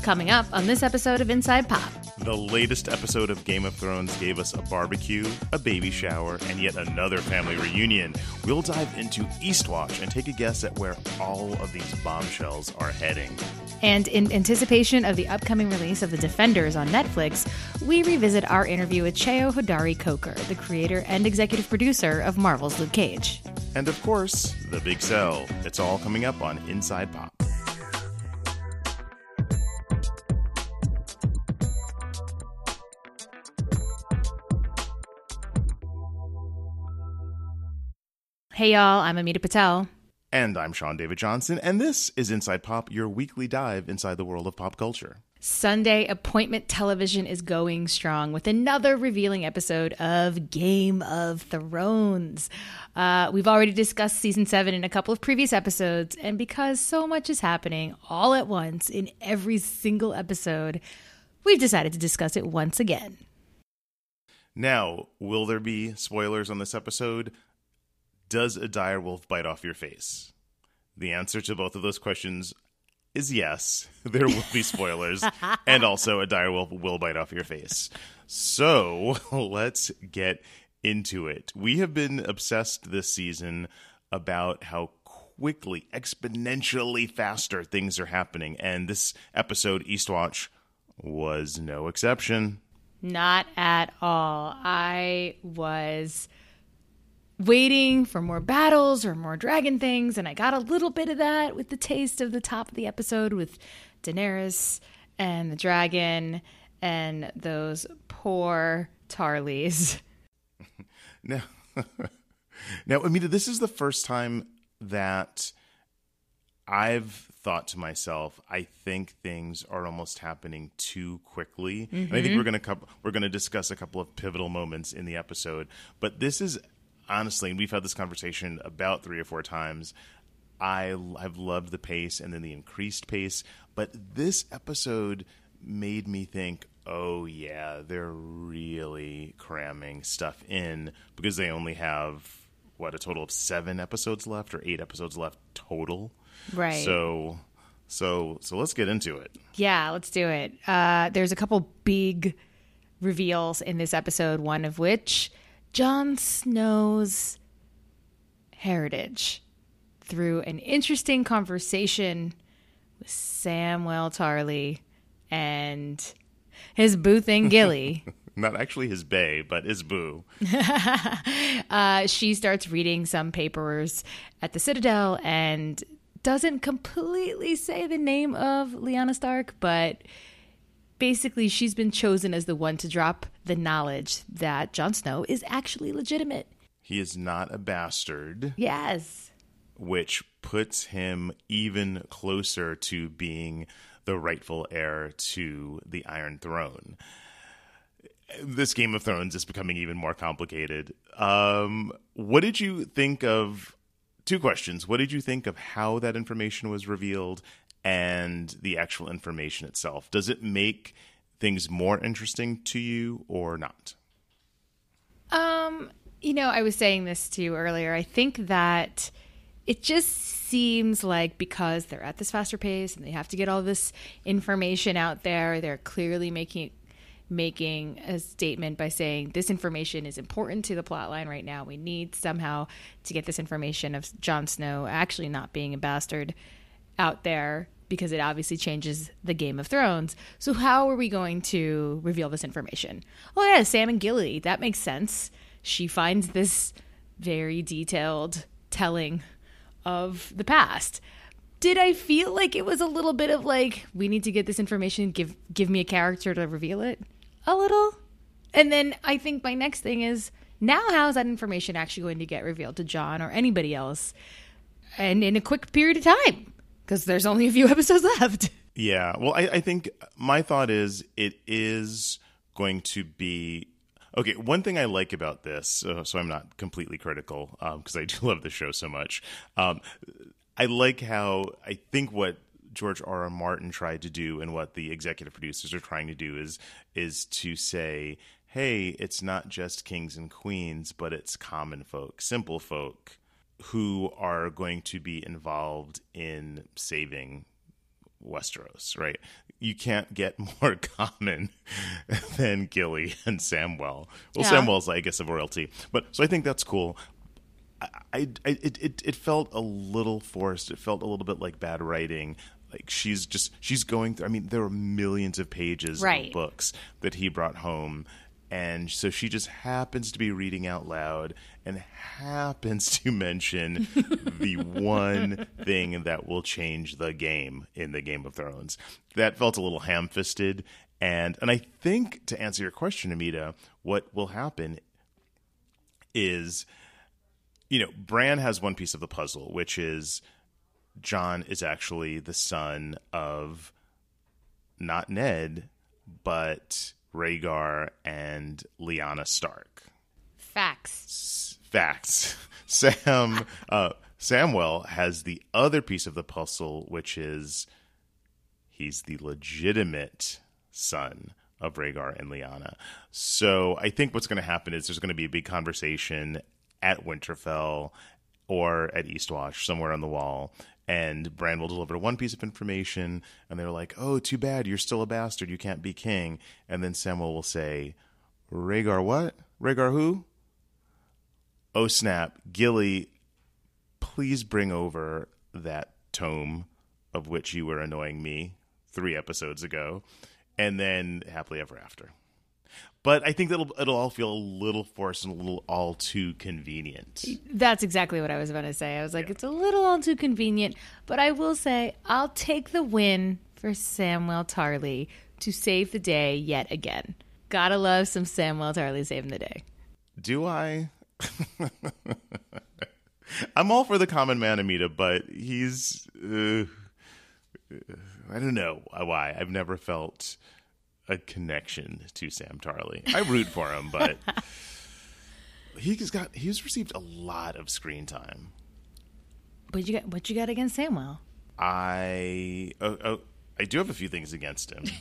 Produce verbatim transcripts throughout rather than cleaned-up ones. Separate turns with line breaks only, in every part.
Coming up on this episode of Inside Pop.
The latest episode of Game of Thrones gave us a barbecue, a baby shower, and yet another family reunion. We'll dive into Eastwatch and take a guess at where all of these bombshells are heading.
And in anticipation of the upcoming release of The Defenders on Netflix, we revisit our interview with Cheo Hodari Coker, the creator and executive producer of Marvel's Luke Cage.
And of course, the big sell. It's all coming up on Inside Pop.
Hey y'all, I'm Amita Patel.
And I'm Sean David Johnson, and this is Inside Pop, your weekly dive inside the world of pop culture.
Sunday appointment television is going strong with another revealing episode of Game of Thrones. Uh, we've already discussed season seven in a couple of previous episodes, and because so much is happening all at once in every single episode, we've decided to discuss it once again.
Now, will there be spoilers on this episode? Does a direwolf bite off your face? The answer to both of those questions is yes. There will be spoilers, and also a direwolf will bite off your face. So let's get into it. We have been obsessed this season about how quickly, exponentially faster things are happening, and this episode, Eastwatch, was no exception.
Not at all. I was waiting for more battles or more dragon things, and I got a little bit of that with the taste of the top of the episode with Daenerys and the dragon and those poor Tarleys.
Now, now, Amita, this is the first time that I've thought to myself, I think things are almost happening too quickly. Mm-hmm. And I think we're going to we're going to discuss a couple of pivotal moments in the episode, but this is honestly, and we've had this conversation about three or four times, I have loved the pace and then the increased pace. But this episode made me think, oh, yeah, they're really cramming stuff in because they only have, what, a total of seven episodes left or eight episodes left total.
Right.
So, so, so let's get into it.
Yeah, let's do it. Uh, there's a couple big reveals in this episode, one of which Jon Snow's heritage through an interesting conversation with Samwell Tarly and his boo thing, Gilly.
Not actually his bae, but his boo.
uh, she starts reading some papers at the Citadel and doesn't completely say the name of Lyanna Stark, but basically, she's been chosen as the one to drop the knowledge that Jon Snow is actually legitimate.
He is not a bastard.
Yes.
Which puts him even closer to being the rightful heir to the Iron Throne. This Game of Thrones is becoming even more complicated. Um, what did you think of... Two questions. What did you think of how that information was revealed and the actual information itself? Does it make things more interesting to you or not?
Um, you know, I was saying this to you earlier. I think that it just seems like because they're at this faster pace and they have to get all this information out there, they're clearly making making a statement by saying this information is important to the plot line right now. We need somehow to get this information of Jon Snow actually not being a bastard out there, because it obviously changes the Game of Thrones. So how are we going to reveal this information? Oh yeah, Sam and Gilly. That makes sense. She finds this very detailed telling of the past. Did I feel like it was a little bit of like, we need to get this information, give give me a character to reveal it? A little. And then I think my next thing is, now how is that information actually going to get revealed to Jon or anybody else? And in a quick period of time. Because there's only a few episodes left.
Yeah. Well, I, I think my thought is it is going to be... Okay, one thing I like about this, uh, so I'm not completely critical, because um, I do love the show so much. Um, I like how, I think what George R. R. Martin tried to do and what the executive producers are trying to do is is to say, hey, it's not just kings and queens, but it's common folk, simple folk who are going to be involved in saving Westeros, right? You can't get more common than Gilly and Samwell. Well,
Yeah.
Samwell's, I guess, of royalty. But so I think that's cool. I, I, it, it, it felt a little forced. It felt a little bit like bad writing. Like she's just, she's going through, I mean, there were millions of pages
Right.
of books that he brought home. And so she just happens to be reading out loud and happens to mention the one thing that will change the game in the Game of Thrones. That felt a little ham-fisted. And and I think, to answer your question, Amita, what will happen is, you know, Bran has one piece of the puzzle, which is Jon is actually the son of not Ned, but Rhaegar and Lyanna Stark.
Facts.
Facts. Sam uh, Samwell has the other piece of the puzzle, which is he's the legitimate son of Rhaegar and Lyanna. So I think what's going to happen is there's going to be a big conversation at Winterfell or at Eastwatch, somewhere on the wall, and Bran will deliver one piece of information, and they're like, oh, too bad, you're still a bastard, you can't be king. And then Samwell will say, Rhaegar what? Rhaegar who? Oh, snap. Gilly, please bring over that tome of which you were annoying me three episodes ago. And then happily ever after. But I think that it'll, it'll all feel a little forced and a little all too convenient.
That's exactly what I was about to say. I was like,
Yeah.
it's a little all too convenient. But I will say, I'll take the win for Samwell Tarly to save the day yet again. Gotta love some Samwell Tarly saving the day.
Do I? I'm all for the common man, Amita, but he's... Uh, I don't know why. I've never felt a connection to Sam Tarly. I root for him, but he's got he's received a lot of screen time.
What you got? What you got against Samwell?
I oh, oh, I do have a few things against him,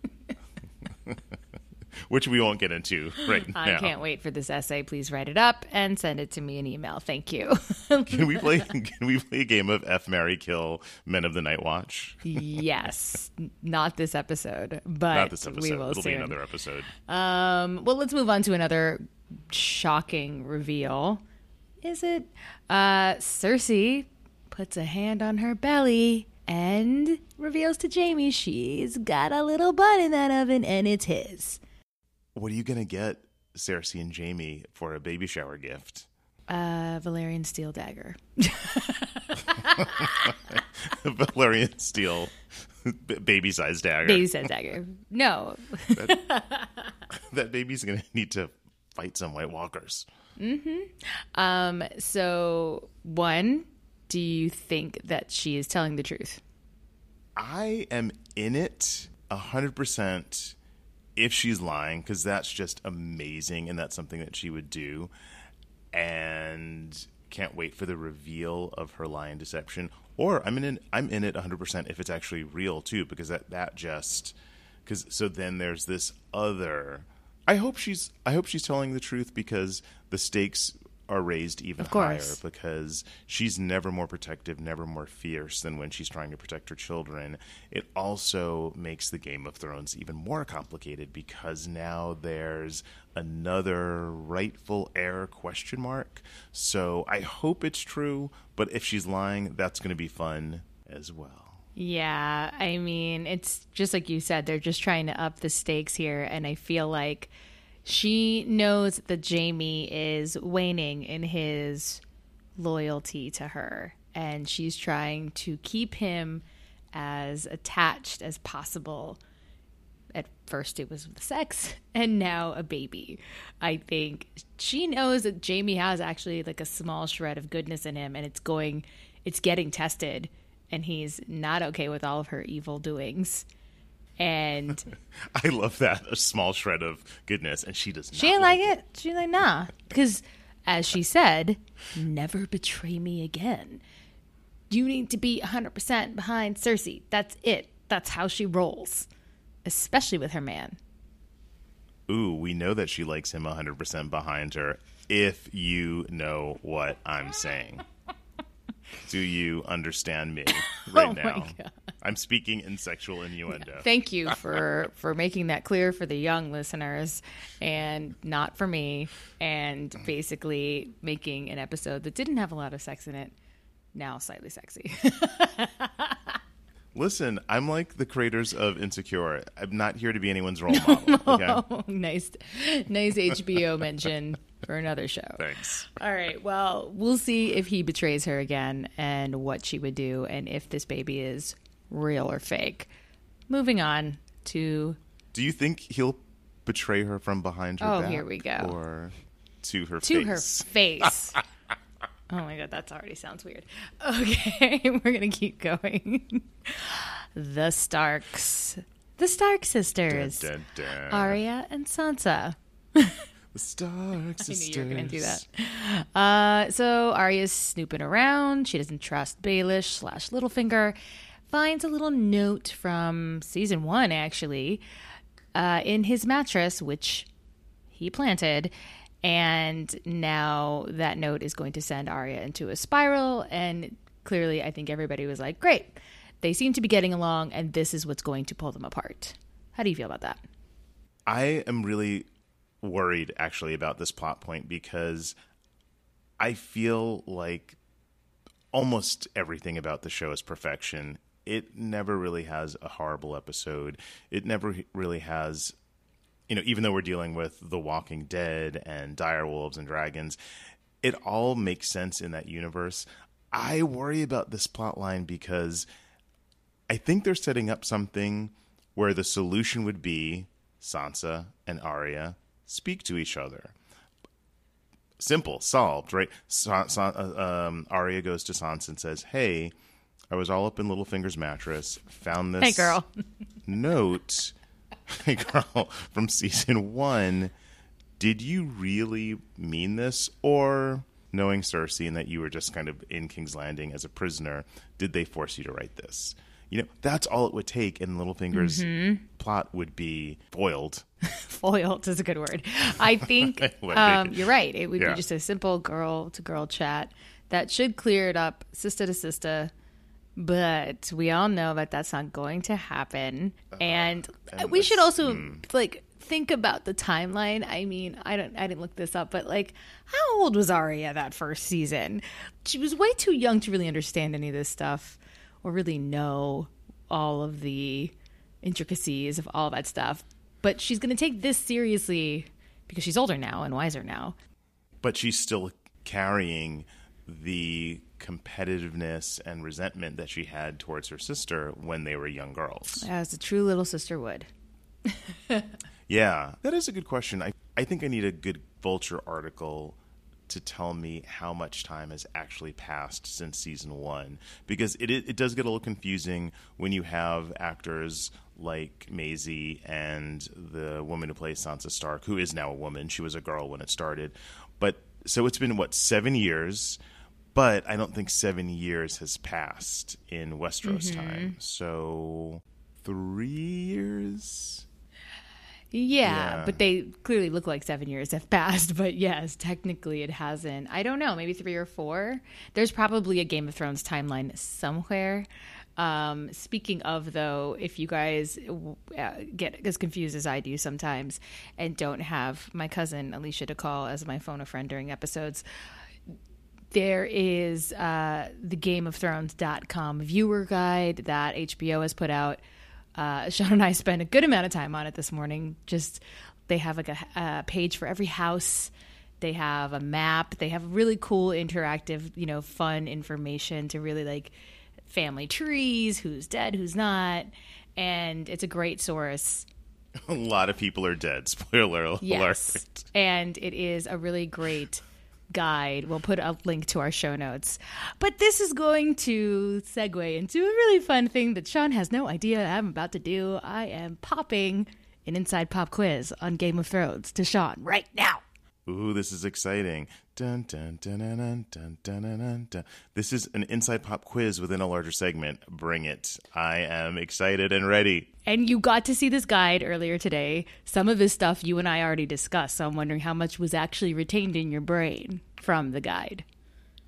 which we won't get into right
I
now.
can't wait for this essay. Please write it up and send it to me in email. Thank you.
Can we play? Can we play a game of F, Marry, Kill Men of the Night Watch?
Yes, not this episode, but
Not this episode.
we will
It'll
soon.
be another episode.
Um, well, let's move on to another shocking reveal. Is it? Uh, Cersei puts a hand on her belly and reveals to Jaime she's got a little butt in that oven and it's his.
What are you gonna get Cersei and Jaime for a baby shower gift?
Uh, Valerian steel dagger.
Valerian steel b- baby-sized dagger.
Baby said dagger. No.
That baby's gonna need to fight some White Walkers.
Um, so one, do you think that she is telling the truth?
I am in it a hundred percent if she's lying, because that's just amazing, and that's something that she would do. And can't wait for the reveal of her lie and deception. Or I'm in it, I'm in it a hundred percent if it's actually real too, because that that just because so then there's this other. I hope she's I hope she's telling the truth, because the stakes are raised even
Of course.
higher, because she's never more protective, never more fierce than when she's trying to protect her children. It also makes the Game of Thrones even more complicated, because now there's another rightful heir question mark. So I hope it's true, but if she's lying, that's going to be fun as well.
Yeah, I mean, it's just like you said, they're just trying to up the stakes here. And I feel like she knows that Jaime is waning in his loyalty to her. And she's trying to keep him as attached as possible. At first it was with sex, and now a baby. I think she knows that Jaime has actually like a small shred of goodness in him, and it's going, it's getting tested. And he's not okay with all of her evil doings. And
I love that. A small shred of goodness. And she does not
she ain't like
it.
it. She's like, nah. Because, as she said, never betray me again. You need to be one hundred percent behind Cersei. That's it. That's how she rolls. Especially with her man.
Ooh, we know that she likes him one hundred percent behind her, if you know what I'm saying. Do you understand me right
Oh my
now?
God.
I'm speaking in sexual innuendo.
Thank you for, for making that clear for the young listeners and not for me, and basically making an episode that didn't have a lot of sex in it now slightly sexy.
Listen, I'm like the creators of Insecure. I'm not here to be anyone's role model. Okay?
Oh, nice, nice H B O mention for another show.
Thanks.
All right. Well, we'll see if he betrays her again and what she would do, and if this baby is real or fake. Moving on to.
Do you think he'll betray her from behind her
oh,
back?
Here we go.
Or to her
to
face?
To her face. Oh my God, that already sounds weird. Okay, we're going to keep going. The Starks. The Stark sisters.
Dun, dun, dun.
Arya and Sansa.
The Stark sisters.
I knew you were going to do that. Uh, so Arya's snooping around. She doesn't trust Baelish slash Littlefinger. Finds a little note from season one, actually, uh, in his mattress, which he planted. And now that note is going to send Arya into a spiral. And clearly, I think everybody was like, great. They seem to be getting along, and this is what's going to pull them apart. How do you feel about that?
I am really worried, actually, about this plot point because I feel like almost everything about the show is perfection. It never really has a horrible episode. It never really has... You know, even though we're dealing with The Walking Dead and direwolves and dragons, it all makes sense in that universe. I worry about this plot line because I think they're setting up something where the solution would be Sansa and Arya speak to each other. Simple, solved, right? Sa- Sa- uh, um, Arya goes to Sansa and says, hey, I was all up in Littlefinger's mattress, found this
hey, girl.
note... Hey girl, from season one, did you really mean this? Or, knowing Cersei and that you were just kind of in King's Landing as a prisoner, did they force you to write this? You know, that's all it would take, and Littlefinger's mm-hmm. plot would be foiled.
Foiled is a good word. I think um, you're right. It would yeah. be just a simple girl-to-girl chat that should clear it up, sister to sister. But we all know that that's not going to happen. Uh, and, and we should also mm. like think about the timeline. I mean, I don't I didn't look this up, but like how old was Arya that first season? She was way too young to really understand any of this stuff or really know all of the intricacies of all that stuff. But she's going to take this seriously because she's older now and wiser now.
But she's still carrying the competitiveness and resentment that she had towards her sister when they were young girls.
As a true little sister would.
Yeah, that is a good question. I, I think I need a good Vulture article to tell me how much time has actually passed since season one. Because it it, it does get a little confusing when you have actors like Maisie and the woman who plays Sansa Stark, who is now a woman. She was a girl when it started. But so it's been, what, seven years? But I don't think seven years has passed in Westeros mm-hmm. time. So three years?
Yeah, yeah, but they clearly look like seven years have passed. But yes, technically it hasn't. I don't know, maybe three or four. There's probably a Game of Thrones timeline somewhere. Um, speaking of, though, if you guys uh, get as confused as I do sometimes and don't have my cousin Alicia to call as my phone a friend during episodes, there is uh, the Game of Thrones dot com viewer guide that H B O has put out. Uh, Sean and I spent a good amount of time on it this morning. Just they have like a, a page for every house. They have a map. They have really cool, interactive, you know, fun information to really like family trees, who's dead, who's not, and it's a great source.
A lot of people are dead. Spoiler alert.
Yes, and it is a really great guide. We'll put a link to our show notes. But this is going to segue into a really fun thing that Sean has no idea I'm about to do. I am popping an Inside Pop quiz on Game of Thrones to Sean right now.
Ooh, this is exciting. Dun, dun, dun, dun, dun, dun, dun, dun, dun. This is an Inside Pop quiz within a larger segment. Bring it. I am excited and ready.
And you got to see this guide earlier today. Some of this stuff you and I already discussed, so I'm wondering how much was actually retained in your brain from the guide.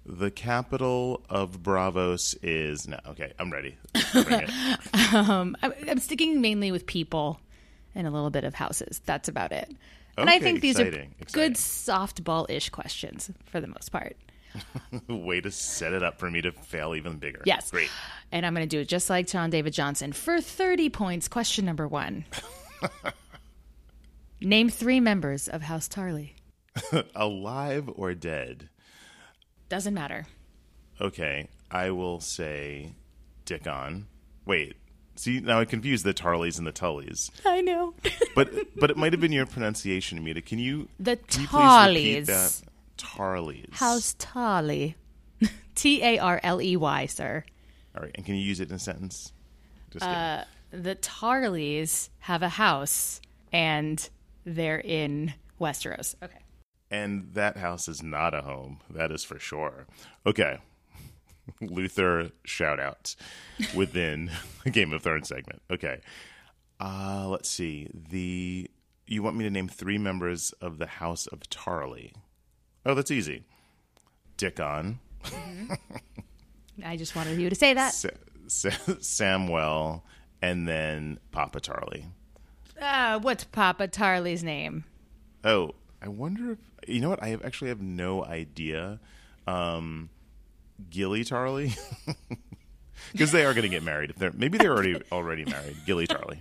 The capital of Bravos is no. Okay, I'm ready. Bring it.
um, I'm, I'm sticking mainly with people and a little bit of houses. That's about it. And
Okay,
I think these
exciting,
are
exciting.
good softball-ish questions for the most part.
Way to set it up for me to fail even bigger.
Yes.
Great.
And I'm going to do it just like John David Johnson. For thirty points, question number one. Name three members of House Tarly.
Alive or dead?
Doesn't matter.
Okay, I will say Dickon. Wait, see, now I confused the Tarleys and the Tullys.
I know.
But but it might have been your pronunciation, Amita. Can you,
The
can you please repeat
Tarleys.
that? Tarleys.
House Tarly. T A R L E Y, sir.
All right, and can you use it in a sentence? Just
Uh, the Tarleys have a house, and they're in Westeros. Okay.
And that house is not a home. That is for sure. Okay. Luther shout out within the Game of Thrones segment. Okay. Uh, let's see. The you want me to name three members of the House of Tarly? Oh, that's easy. Dickon.
Mm-hmm. I just wanted you to say that.
Sa- Sa- Samwell, and then Papa Tarly.
Uh, what's Papa Tarly's name?
Oh, I wonder if you know what? I have, actually have no idea. Um, Gilly Tarly, because they are going to get married. If they're maybe they're already already married. Gilly Tarly.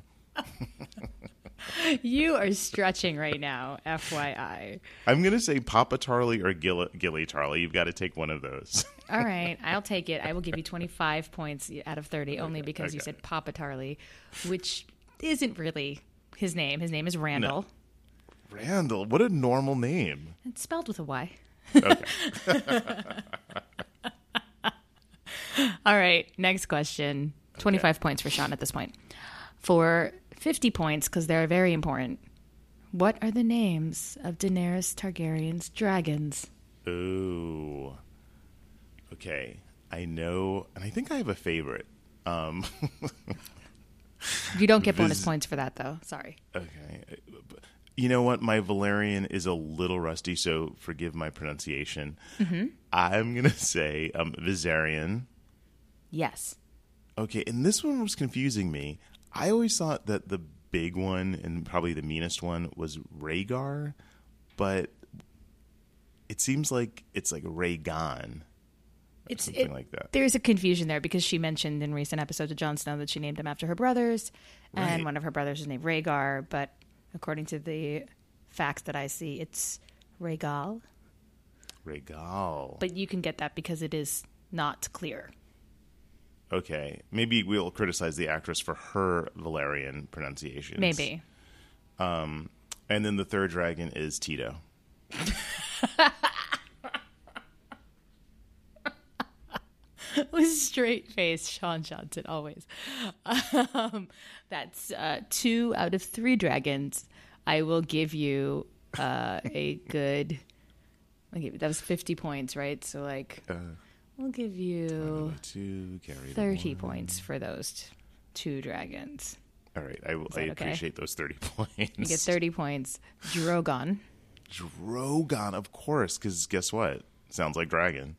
You are stretching right now, F Y I.
I'm going to say Papa Tarly or Gilly, Gilly Tarly. You've got to take one of those.
All right, I'll take it. I will give you twenty-five points out of thirty, only because you
okay.
said Papa Tarly, which isn't really his name. His name is Randall.
Randall, what a normal name.
It's spelled with a Y.
Okay.
All right, next question. twenty-five points for Sean at this point. For fifty points, because they're very important, what are the names of Daenerys Targaryen's dragons?
Ooh. Okay. I know, and I think I have a favorite. Um,
You don't get bonus
Vis-
points for that, though. Sorry.
okay. You know what? My Valerian is a little rusty, so forgive my pronunciation.
Mm-hmm.
I'm going to say um, Viserion.
Yes.
Okay, and this one was confusing me. I always thought that the big one and probably the meanest one was Rhaegar, but it seems like it's like Rhaegon.
It's
something
it,
like that.
There's a confusion there because she mentioned in recent episodes of Jon Snow that she named him after her brothers, and
Right.
one of her brothers is named Rhaegar, but according to the facts that I see, it's Rhaegal.
Rhaegal.
But you can get that because it is not clear.
Okay, maybe we'll criticize the actress for her Valerian pronunciations.
Maybe.
Um, and then the third dragon is Tito.
With straight face, Sean Johnson, always. Um, that's uh, two out of three dragons. I will give you uh, a good. I'll give you, that was fifty points, right? So, like,
Uh,
we'll give you
two, carry the
thirty
one.
points for those t- two dragons.
All right, I, will-
that
I
okay?
appreciate those thirty points.
You get thirty points. Drogon.
Drogon, of course, because guess what? Sounds like dragon.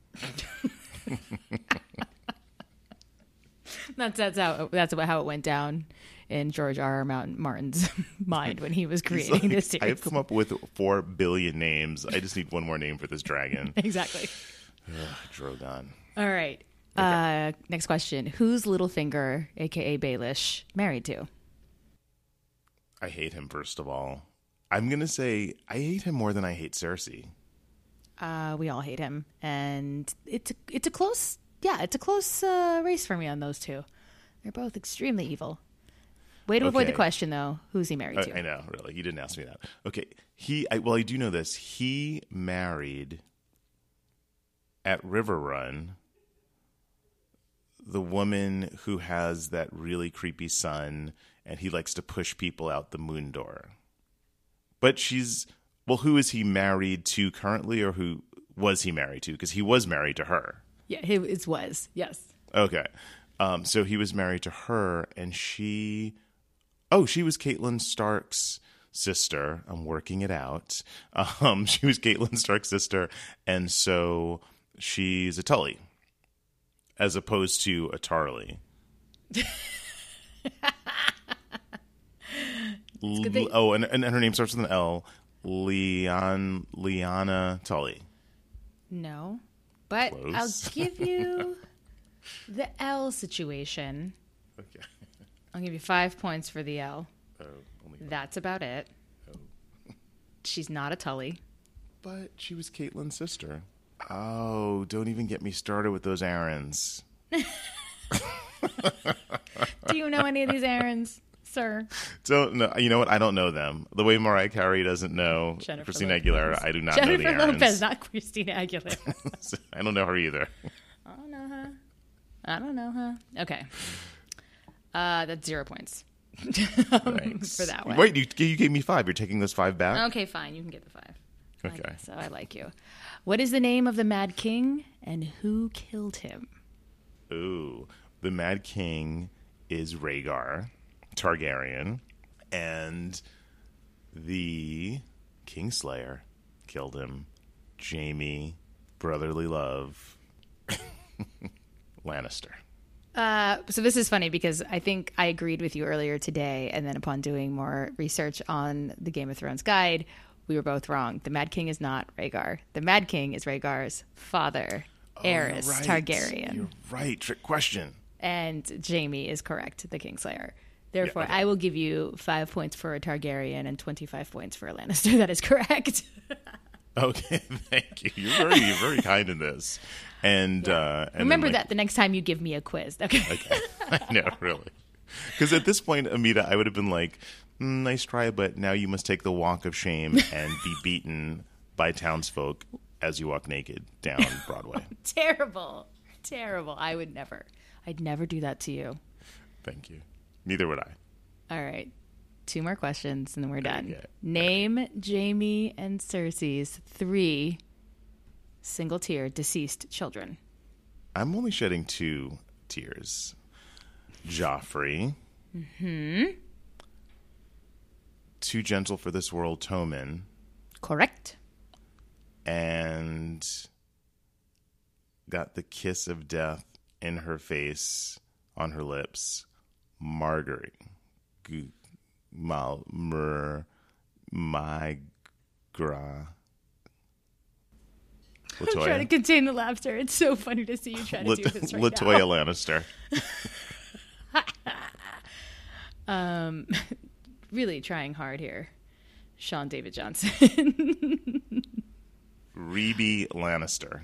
That's that's how that's about how it went down in George R. R. Mountain Martin's mind when he was
He's
creating
like,
this series.
I've come up with four billion names. I just need one more name for this dragon.
Exactly.
Ugh, Drogon.
All right. Uh, next question. Who's Littlefinger, a k a. Baelish, married to?
I hate him, first of all. I'm going to say I hate him more than I hate Cersei.
Uh, we all hate him. And it's a, it's a close, yeah, it's a close uh, race for me on those two. They're both extremely evil. Way to avoid the
Okay.
question, though. Who's he married
I,
to?
I know, really. You didn't ask me that. Okay. He, I, well, I do know this. He married at River Run the woman who has that really creepy son, and he likes to push people out the moon door. But she's, well, who is he married to currently, or who was he married to? Because he was married to her.
Yeah, it was. Yes.
Okay. Um, so he was married to her, and she, oh, she was Catelyn Stark's sister. I'm working it out. Um, she was Catelyn Stark's sister, and so she's a Tully, as opposed to a Tarly. L- oh, and, and her name starts with an L. Leon Liana Tully.
No, but
Close.
I'll give you the L situation.
Okay.
I'll give you five points for the L.
Oh, only five.
That's about it.
Oh.
She's not a Tully.
But she was Caitlyn's sister. Oh, don't even get me started with those errands.
Do you know any of these errands, sir?
Don't know. You know what? I don't know them. The way Mariah Carey doesn't know
Jennifer
Christina
Lopez.
Aguilera, I do not
Jennifer
know the errands.
Lopez, not Christina Aguilera.
I don't know her either.
I don't know her. I don't know her. Okay. Uh, that's zero points
Thanks.
for that one.
Wait, you, you gave me five. You're taking those five back?
Okay, fine. You can get the five.
Okay.
I guess so I like you. What is the name of the Mad King and who killed him?
Ooh. The Mad King is Rhaegar Targaryen, and the Kingslayer killed him. Jaime, brotherly love, Lannister.
Uh, so this is funny because I think I agreed with you earlier today, and then upon doing more research on the Game of Thrones guide, we were both wrong. The Mad King is not Rhaegar. The Mad King is Rhaegar's father, Aerys
Oh, right.
Targaryen.
You're right. Trick question.
And Jaime is correct, the Kingslayer. Therefore,
Yeah, okay.
I will give you five points for a Targaryen and twenty-five points for a Lannister. That is correct.
Okay, thank you. You're very, you're very kind in this. And, uh, and
Remember
then, like,
that the next time you give me a quiz. Okay.
Okay. I know, really. Because at this point, Amita, I would have been like, mm, nice try, but now you must take the walk of shame and be beaten by townsfolk as you walk naked down Broadway.
Terrible. Terrible. I would never. I'd never do that to you.
Thank you. Neither would I.
All right. Two more questions and then we're done.
Okay.
Name Jaime and Cersei's three single tier deceased children.
I'm only shedding two tears. Joffrey.
Mm-hmm.
Too gentle for this world, Tommen.
Correct.
And got the kiss of death in her face, on her lips, Margaery. G- Mal, mer, my, gra.
I'm trying to contain the laughter. It's so funny to see you try to
Lat-
do this right
Latoya
now.
Lannister.
Um, really trying hard here. Sean David Johnson.
Rebe Lannister.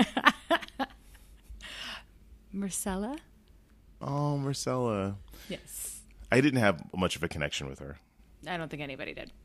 Marcella?
Oh, Marcella.
Yes.
I didn't have much of a connection with her.
I don't think anybody did.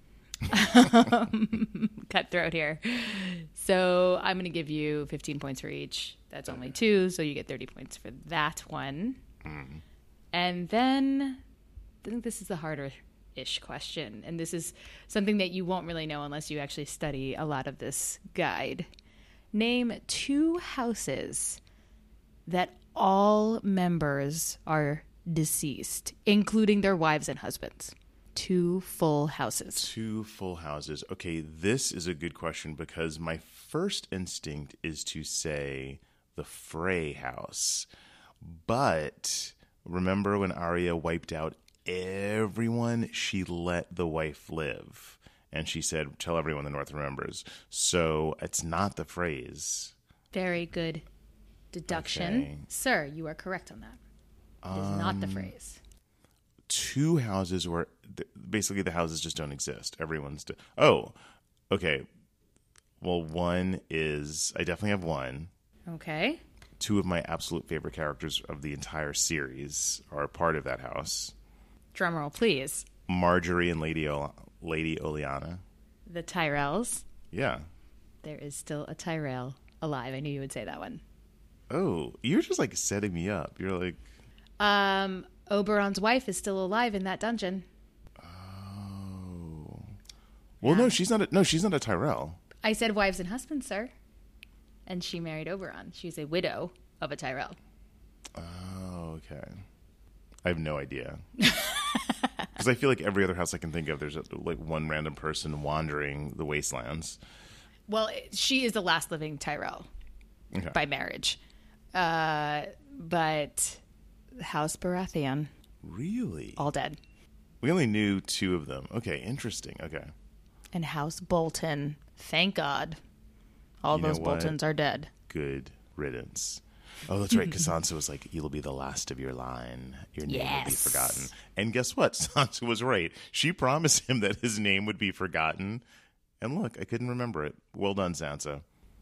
Cutthroat here. So I'm going to give you fifteen points for each. That's only two, so you get thirty points for that one.
Mm.
And then I think this is the harder-ish question. And this is something that you won't really know unless you actually study a lot of this guide. Name two houses that all members are deceased, including their wives and husbands. Two full houses.
Two full houses. Okay, this is a good question because my first instinct is to say the Frey house. But remember when Arya wiped out everyone? She let the wife live. And she said, tell everyone the North remembers. So it's not the Freys.
Very good deduction.
Okay.
Sir, you are correct on that. It is um, not the phrase.
Two houses where th- basically the houses just don't exist. Everyone's de- oh, okay. Well, one is I definitely have one.
Okay.
Two of my absolute favorite characters of the entire series are a part of that house.
Drumroll, please.
Marjorie and Lady o- Lady Olenna.
The Tyrells.
Yeah.
There is still a Tyrell alive. I knew you would say that one.
Oh, you're just like setting me up. You're like,
um. Oberon's wife is still alive in that dungeon.
oh, well,
Yeah.
no, she's not. A, no, she's not a Tyrell.
I said wives and husbands, sir. And she married Oberon. She's a widow of a Tyrell.
Oh, okay. I have no idea. Because I feel like every other house I can think of, there's a, like one random person wandering the wastelands.
Well, she is the last living Tyrell.
Okay.
by marriage. Uh, but House Baratheon,
Really?
all dead.
We only knew two of them. Okay, interesting. Okay.
And House Bolton, thank God. All
You know
those
what?
Boltons are dead.
Good riddance. Oh, that's right. Because Sansa was like, "You'll be the last of your line. Your name will be
Yes.
forgotten." And guess what? Sansa was right. She promised him that his name would be forgotten. And look, I couldn't remember it. Well done, Sansa.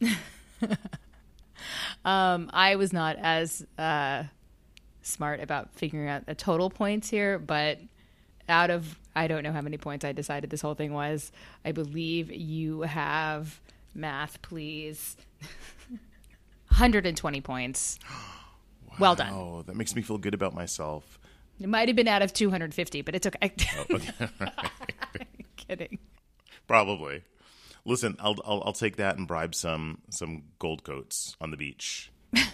Um, I was not as uh, smart about figuring out the total points here, but out of, I don't know how many points I decided this whole thing was, I believe you have, math please, one hundred twenty points.
Wow,
Well done.
Oh, that makes me feel good about myself.
It might have been out of two hundred fifty, but it's okay.
Oh, okay.
Kidding.
Probably. Listen, I'll, I'll I'll take that and bribe some some gold coats on the beach.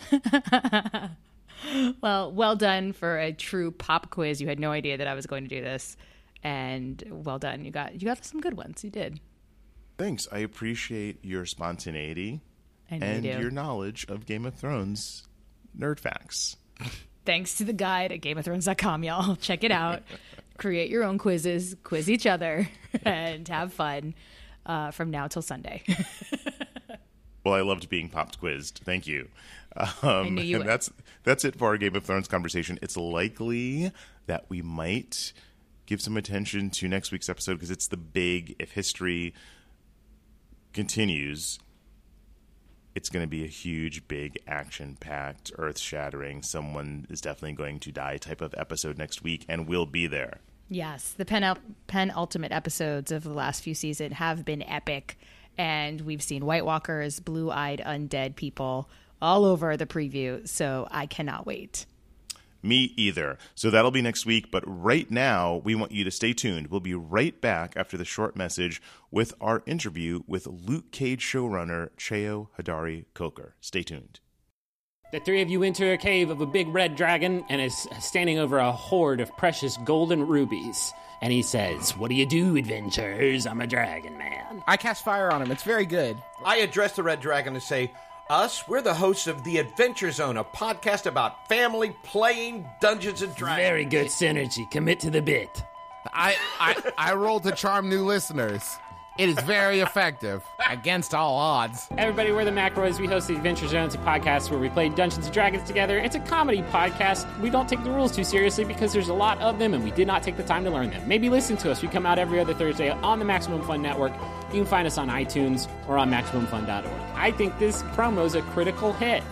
Well, well done for a true pop quiz. You had no idea that I was going to do this, and well done. You got you got some good ones. You did.
Thanks. I appreciate your spontaneity
I know
and
you do.
your knowledge of Game of Thrones nerd facts.
Thanks to the guide at game of thrones dot com, y'all. Check it out. Create your own quizzes, quiz each other, and have fun uh, from now till Sunday.
Well, I loved being popped quizzed. Thank you. Um,
knew you
and
would.
that's that's it for our Game of Thrones conversation. It's likely that we might give some attention to next week's episode because it's the big, if history continues, it's going to be a huge, big, action-packed, earth-shattering, someone is definitely going to die type of episode next week, and we'll be there.
Yes, the pen penultimate episodes of the last few seasons have been epic, and we've seen White Walkers, blue-eyed undead people all over the preview, so I cannot wait.
Me either. So that'll be next week. But right now, we want you to stay tuned. We'll be right back after the short message with our interview with Luke Cage showrunner Cheo Hodari Coker. Stay tuned.
The three of you enter a cave of a big red dragon and is standing over a hoard of precious golden rubies. And he says, "What do you do, adventurers? I'm a dragon man."
I cast fire on him. It's very good.
I address the red dragon and say, "Us, we're the hosts of The Adventure Zone, a podcast about family playing Dungeons and Dragons."
Very good synergy. Commit to the bit.
I, I, I rolled to charm new listeners. It is very effective, against all odds.
Everybody, we're the McRoys. We host The Adventure Zone. It's a podcast where we play Dungeons and Dragons together. It's a comedy podcast. We don't take the rules too seriously because there's a lot of them, and we did not take the time to learn them. Maybe listen to us. We come out every other Thursday on the Maximum Fun Network. You can find us on iTunes or on Maximum Fun dot org. I think this promo's a critical hit.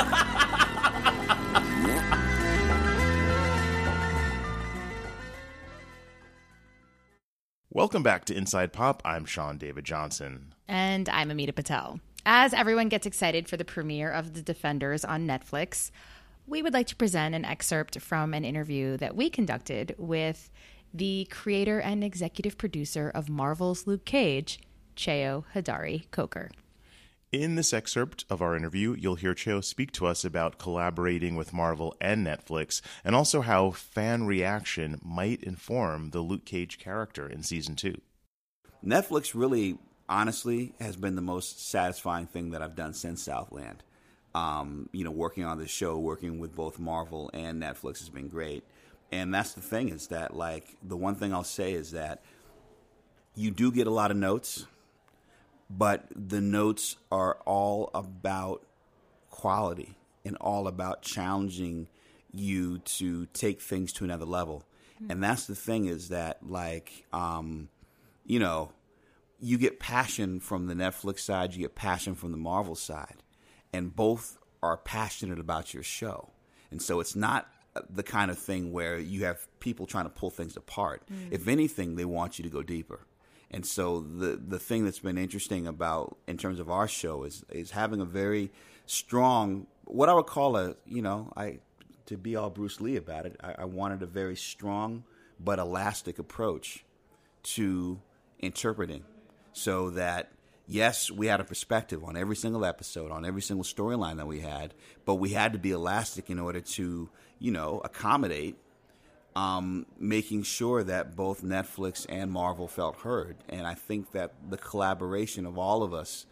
Welcome back to Inside Pop. I'm Sean David Johnson.
And I'm Amita Patel. As everyone gets excited for the premiere of The Defenders on Netflix, we would like to present an excerpt from an interview that we conducted with the creator and executive producer of Marvel's Luke Cage, Cheo Hodari Coker.
In this excerpt of our interview, you'll hear Cheo speak to us about collaborating with Marvel and Netflix, and also how fan reaction might inform the Luke Cage character in season two.
Netflix really, honestly, has been the most satisfying thing that I've done since Southland. Um, you know, working on this show, working with both Marvel and Netflix has been great. And that's the thing, is that, like, the one thing I'll say is that you do get a lot of notes, but the notes are all about quality and all about challenging you to take things to another level. Mm-hmm. And that's the thing, is that, like, um, you know, you get passion from the Netflix side, you get passion from the Marvel side, and both are passionate about your show. And so it's not the kind of thing where you have people trying to pull things apart. Mm-hmm. If anything, they want you to go deeper. And so the the thing that's been interesting about, in terms of our show, is is having a very strong, what I would call a, you know, I to be all Bruce Lee about it, I, I wanted a very strong but elastic approach to interpreting, so that, yes, we had a perspective on every single episode, on every single storyline that we had, but we had to be elastic in order to, you know, accommodate Um, making sure that both Netflix and Marvel felt heard. And I think that the collaboration of all of us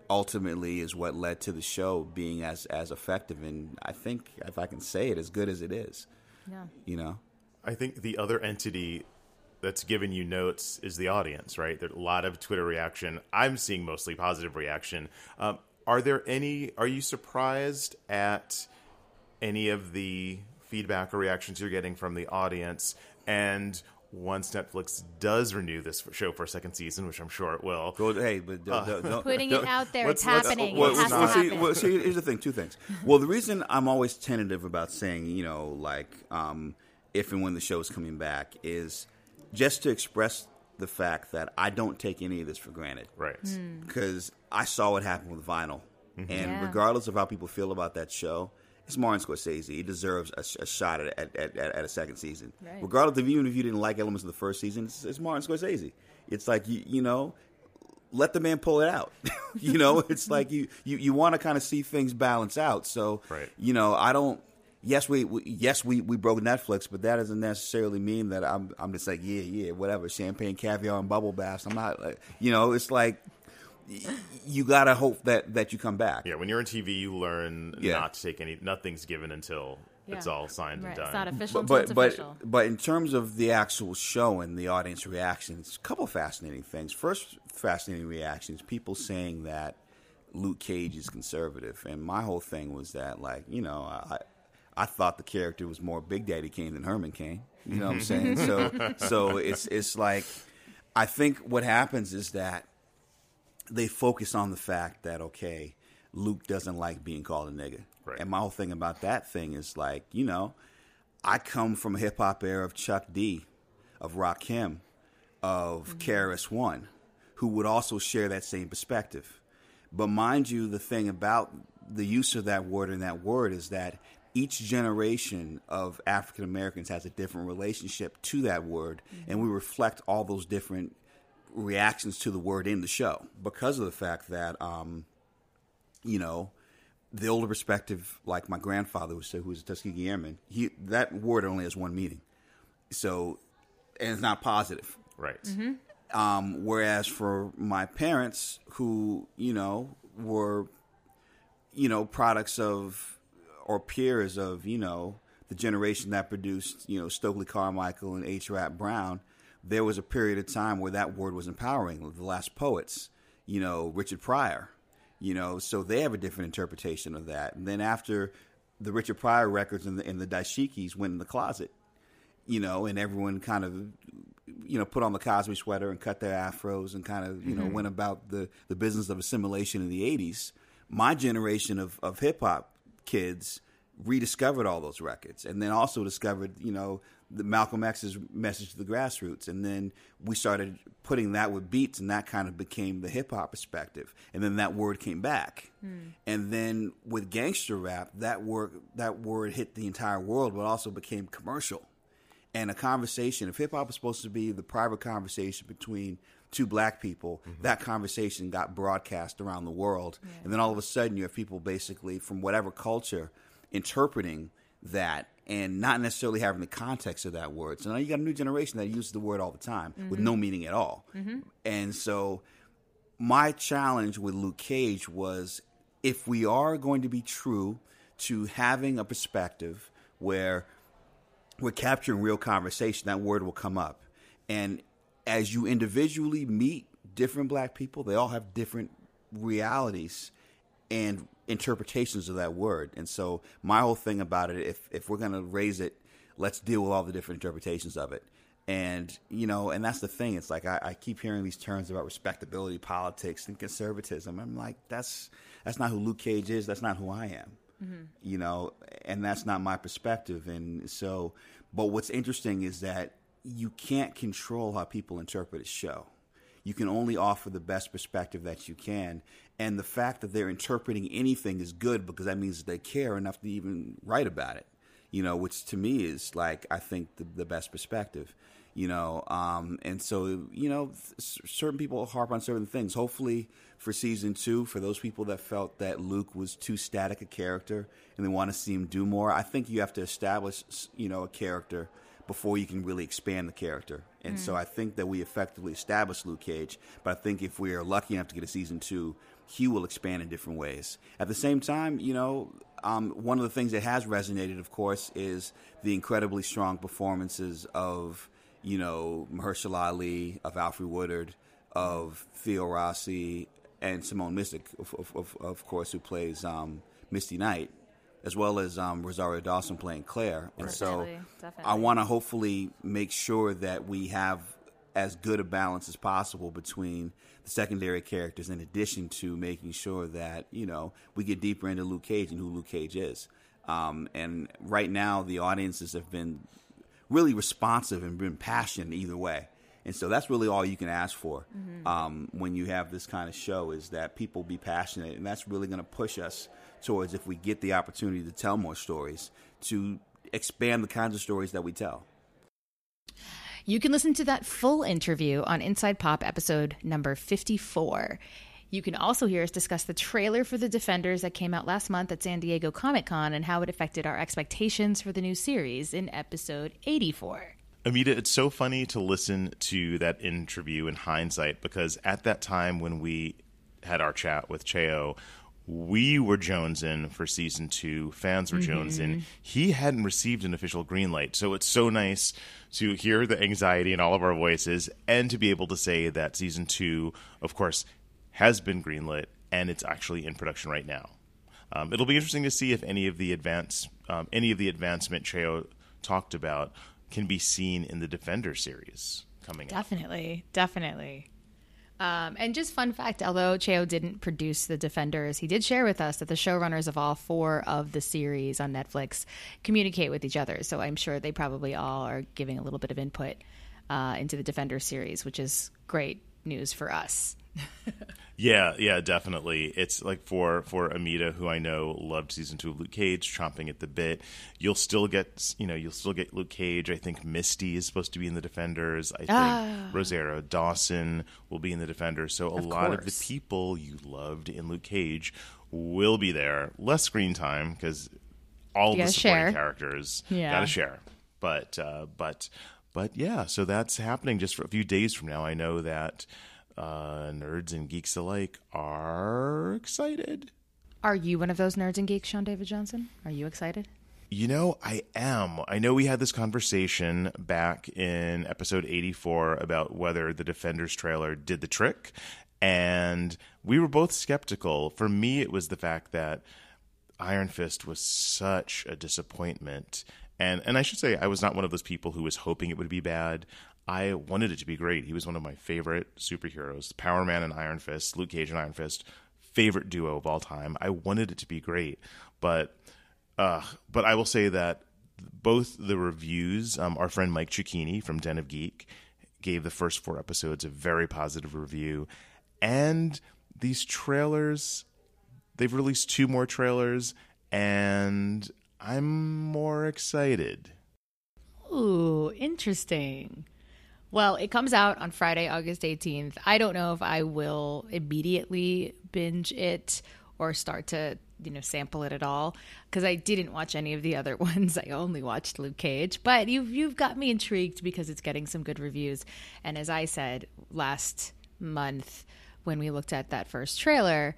ultimately is what led to the show being as as effective, and I think, if I can say it, as good as it is.
Yeah.
You know,
I think the other entity that's given you notes is the audience, right? There's a lot of Twitter reaction. I'm seeing mostly positive reaction. Um, are there any? Are you surprised at any of the feedback or reactions you're getting from the audience? And once Netflix does renew this show for a second season, which I'm sure it will.
Go, hey, but don't, don't, don't,
Putting
don't,
it out there,
let's-
it's
let's-
happening.
Well,
it has
well,
to
see,
happen.
well, see, here's the thing. Two things. Well, the reason I'm always tentative about saying, you know, like um, if and when the show is coming back is just to express the fact that I don't take any of this for granted.
Right.
Because I saw what happened with Vinyl. And
Yeah.
regardless of how people feel about that show, it's Martin Scorsese. He deserves a, a shot at, at, at, at a second season.
Right.
Regardless of even if you didn't like elements of the first season, it's, it's Martin Scorsese. It's like, you, you know, let the man pull it out. You know, it's like you, you, you want to kind of see things balance out. So,
Right.
you know, I don't. Yes, we, we yes we, we broke Netflix, but that doesn't necessarily mean that I'm I'm just like yeah yeah whatever, champagne, caviar, and bubble baths. I'm not like, you know, it's like y- you gotta hope that, that you come back.
Yeah, when you're on T V, you learn
Yeah.
not to take any. Nothing's given until it's
Yeah.
all signed
Right.
and done.
It's not official
But
until
but
it's
but,
official.
but in terms of the actual show and the audience reactions, a couple fascinating things. First, fascinating reactions: people saying that Luke Cage is conservative, and my whole thing was that, like, you know, I. I thought the character was more Big Daddy Kane than Herman Cain. You know what I'm saying? So, so it's it's like, I think what happens is that they focus on the fact that, okay, Luke doesn't like being called a nigga.
Right.
And my whole thing about that thing is like, you know, I come from a hip hop era of Chuck D, of Rakim, of K R S One, who would also share that same perspective. But mind you, the thing about the use of that word and that word is that each generation of African Americans has a different relationship to that word, mm-hmm. and we reflect all those different reactions to the word in the show because of the fact that, um, you know, the older perspective, like my grandfather was, who was a Tuskegee Airman, he, that word only has one meaning. So, and it's not positive.
Right.
Mm-hmm.
Um, whereas for my parents, who, you know, were, you know, products of, or peers of, you know, the generation that produced, you know, Stokely Carmichael and H. Rap Brown, there was a period of time where that word was empowering. The Last Poets, you know, Richard Pryor, you know, so they have a different interpretation of that. And then after the Richard Pryor records and the, and the dashikis went in the closet, you know, and everyone kind of, you know, put on the Cosby sweater and cut their afros and kind of, you know, mm-hmm. went about the, the business of assimilation in the eighties. My generation of, of hip-hop kids rediscovered all those records, and then also discovered, you know, the Malcolm X's message to the grassroots, and then we started putting that with beats, and that kind of became the hip hop perspective, and then that word came back, mm. and then with gangster rap, that word that word hit the entire world, but also became commercial, and a conversation. If hip hop was supposed to be the private conversation between two black people, mm-hmm. that conversation got broadcast around the world. Yeah. And then all of a sudden you have people basically from whatever culture interpreting that and not necessarily having the context of that word. So now you got a new generation that uses the word all the time mm-hmm. with no meaning at all. Mm-hmm. And so my challenge with Luke Cage was, if we are going to be true to having a perspective where we're capturing real conversation, that word will come up. And as you individually meet different black people, they all have different realities and interpretations of that word. And so my whole thing about it, if if we're going to raise it, let's deal with all the different interpretations of it. And, you know, and that's the thing. It's like I, I keep hearing these terms about respectability, politics, and conservatism. I'm like, that's that's not who Luke Cage is. That's not who I am. Mm-hmm. You know, and that's not my perspective. And so, but what's interesting is that you can't control how people interpret a show. You can only offer the best perspective that you can. And the fact that they're interpreting anything is good because that means they care enough to even write about it, you know, which to me is like, I think the, the best perspective, you know. Um, and so, you know, th- certain people harp on certain things. Hopefully for season two, for those people that felt that Luke was too static a character and they want to see him do more, I think you have to establish, you know, a character before you can really expand the character. And mm. so I think that we effectively established Luke Cage, but I think if we are lucky enough to get a season two, Hugh will expand in different ways. At the same time, you know, um, one of the things that has resonated, of course, is the incredibly strong performances of, you know, Mahershala Ali, of Alfre Woodard, of Theo Rossi, and Simone Mistick, of, of, of, of course, who plays um, Misty Knight, as well as um, Rosario Dawson playing Claire. And
Definitely,
so
definitely.
I want to hopefully make sure that we have as good a balance as possible between the secondary characters, in addition to making sure that, you know, we get deeper into Luke Cage and who Luke Cage is. Um, and right now, the audiences have been really responsive and been passionate either way. And so that's really all you can ask for mm-hmm. um, when you have this kind of show, is that people be passionate. And that's really going to push us towards, if we get the opportunity to tell more stories, to expand the kinds of stories that we tell.
You can listen to that full interview on Inside Pop episode number fifty-four. You can also hear us discuss the trailer for The Defenders that came out last month at San Diego Comic-Con and how it affected our expectations for the new series in episode eighty-four.
Amita, it's so funny to listen to that interview in hindsight, because at that time when we had our chat with Cheo, we were jonesing for season two. Fans were mm-hmm. jonesing. He hadn't received an official green light. So it's so nice to hear the anxiety in all of our voices and to be able to say that season two, of course, has been greenlit and it's actually in production right now. Um, it'll be interesting to see if any of the advance, um, any of the advancement Cheo talked about can be seen in the Defender series coming up.
Definitely, definitely. Um, and just fun fact, although Cheo didn't produce The Defenders, he did share with us that the showrunners of all four of the series on Netflix communicate with each other. So I'm sure they probably all are giving a little bit of input uh, into the Defenders series, which is great news for us.
Yeah, yeah, definitely. It's like for for Amita, who I know loved season two of Luke Cage, chomping at the bit. You'll still get, you know, you'll still get Luke Cage. I think Misty is supposed to be in the Defenders. I think ah. Rosario Dawson will be in the Defenders. So a
of
lot
course.
of the people you loved in Luke Cage will be there. Less screen time because all
you
the supporting
share.
characters
yeah.
got to share. But uh, but but yeah, so that's happening just for a few days from now. I know that. Uh, nerds and geeks alike are excited.
Are you one of those nerds and geeks, Sean David Johnson? Are you excited?
You know, I am. I know we had this conversation back in episode eighty-four about whether the Defenders trailer did the trick, and we were both skeptical. For me, it was the fact that Iron Fist was such a disappointment. And and I should say, I was not one of those people who was hoping it would be bad. I wanted it to be great. He was one of my favorite superheroes. Power Man and Iron Fist, Luke Cage and Iron Fist, favorite duo of all time. I wanted it to be great. But uh, but I will say that both the reviews, um, our friend Mike Cicchini from Den of Geek gave the first four episodes a very positive review. And these trailers, they've released two more trailers, and I'm more excited.
Ooh, interesting. Well, it comes out on Friday, August eighteenth. I don't know if I will immediately binge it or start to, you know, sample it at all, because I didn't watch any of the other ones. I only watched Luke Cage. But you've, you've got me intrigued because it's getting some good reviews. And as I said last month when we looked at that first trailer,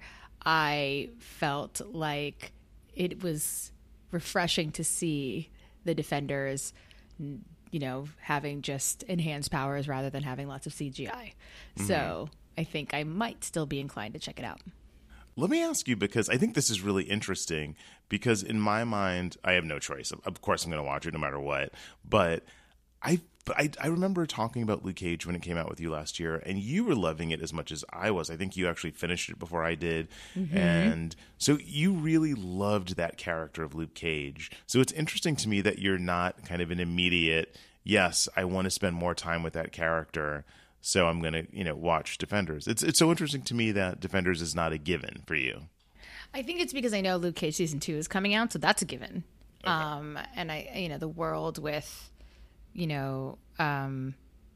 I felt like it was refreshing to see the Defenders, you know, having just enhanced powers rather than having lots of C G I. Mm-hmm. So I think I might still be inclined to check it out.
Let me ask you, because I think this is really interesting, because in my mind, I have no choice. Of course, I'm going to watch it no matter what. But I, I, I remember talking about Luke Cage when it came out with you last year, and you were loving it as much as I was. I think you actually finished it before I did. Mm-hmm. And so you really loved that character of Luke Cage. So it's interesting to me that you're not kind of an immediate, yes, I want to spend more time with that character, so I'm going to, you know, watch Defenders. It's it's so interesting to me that Defenders is not a given for you.
I think it's because I know Luke Cage season two is coming out, so that's a given.
Okay.
Um, and I, you know, the world with, you know, um,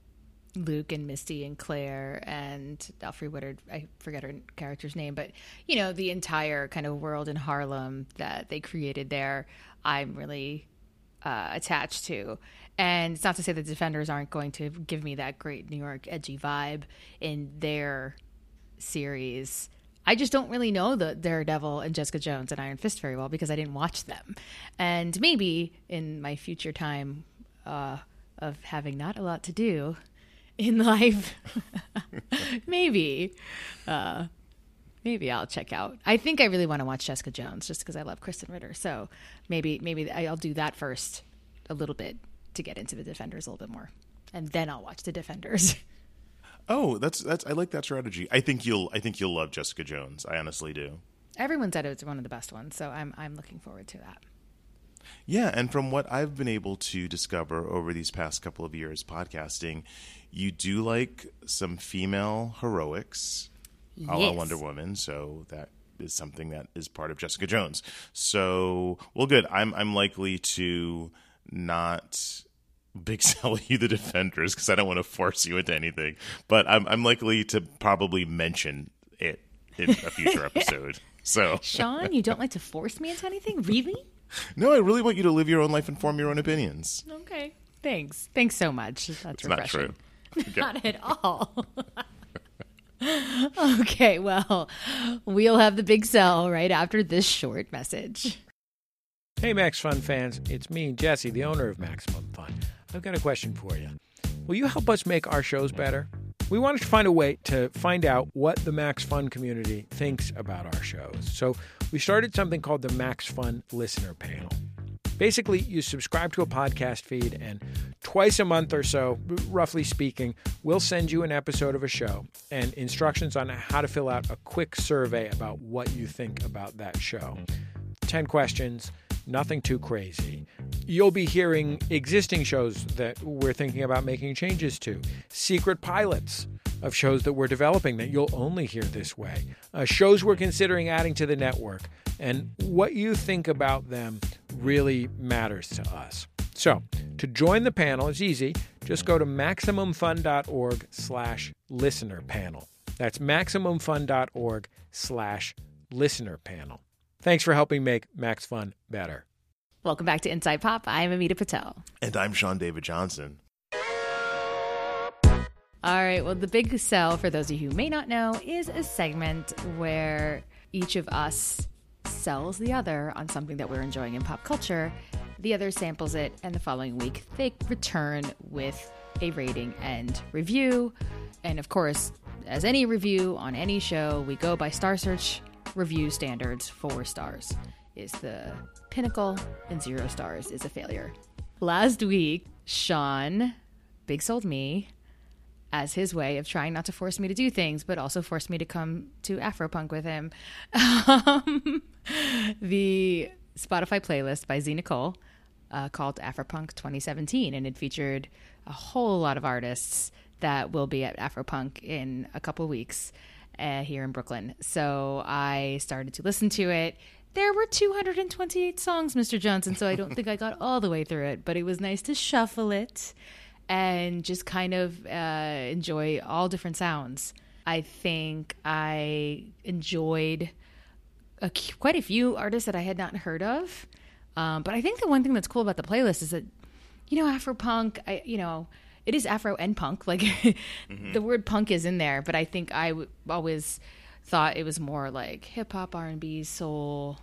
Luke and Misty and Claire and Alfre Woodard, I forget her character's name, but, you know, the entire kind of world in Harlem that they created there, I'm really uh, attached to. And it's not to say the Defenders aren't going to give me that great New York edgy vibe in their series. I just don't really know the Daredevil and Jessica Jones and Iron Fist very well because I didn't watch them. And maybe in my future time uh, of having not a lot to do in life, maybe, uh, maybe I'll check out. I think I really want to watch Jessica Jones just because I love Kristen Ritter. So maybe maybe I'll do that first a little bit to get into the Defenders a little bit more, and then I'll watch the Defenders.
Oh, that's that's. I like that strategy. I think you'll. I think you'll love Jessica Jones. I honestly do.
Everyone said it's one of the best ones, so I'm I'm looking forward to that.
Yeah, and from what I've been able to discover over these past couple of years podcasting, you do like some female heroics, a la
Yes.
Wonder Woman. So that is something that is part of Jessica Jones. So, well, good. I'm I'm likely to not big sell you the Defenders because I don't want to force you into anything, but I'm I'm likely to probably mention it in a future episode. So,
Sean, you don't like to force me into anything? Really?
no, I really want you to live your own life and form your own opinions.
Okay. Thanks. Thanks so much. That's
It's not
refreshing.
true. Okay.
Not at all. Okay, well, we'll have the big sell right after this short message.
Hey, Max Fun fans. It's me, Jesse, the owner of Maximum Fun. I've got a question for you. Will you help us make our shows better? We wanted to find a way to find out what the Max Fun community thinks about our shows. So we started something called the Max Fun Listener Panel. Basically, you subscribe to a podcast feed, and twice a month or so, roughly speaking, we'll send you an episode of a show and instructions on how to fill out a quick survey about what you think about that show. Ten questions, nothing too crazy. You'll be hearing existing shows that we're thinking about making changes to, secret pilots of shows that we're developing that you'll only hear this way, uh, shows we're considering adding to the network, and what you think about them really matters to us. So, to join the panel is easy. Just go to MaximumFun.org slash listener panel. That's MaximumFun.org slash listener panel. Thanks for helping make Max Fun better.
Welcome back to Inside Pop. I'm Amita Patel.
And I'm Sean David Johnson.
All right, well, the big sell, for those of you who may not know, is a segment where each of us sells the other on something that we're enjoying in pop culture. The other samples it, and the following week they return with a rating and review. And of course, as any review on any show, we go by Star Search review standards. Four stars is the pinnacle, and zero stars is a failure. Last week, Sean big sold me as his way of trying not to force me to do things, but also force me to come to Afropunk with him. Um, the Spotify playlist by Z Nicole uh, called Afropunk twenty seventeen, and it featured a whole lot of artists that will be at Afropunk in a couple weeks uh, here in Brooklyn. So I started to listen to it. There were two hundred twenty-eight songs, Mister Johnson, so I don't think I got all the way through it, but it was nice to shuffle it and just kind of uh, enjoy all different sounds. I think I enjoyed a, quite a few artists that I had not heard of. Um, but I think the one thing that's cool about the playlist is that, you know, Afropunk, I, you know, it is Afro and punk. Like mm-hmm. the word punk is in there, but I think I w- always thought it was more like hip hop, R and B, soul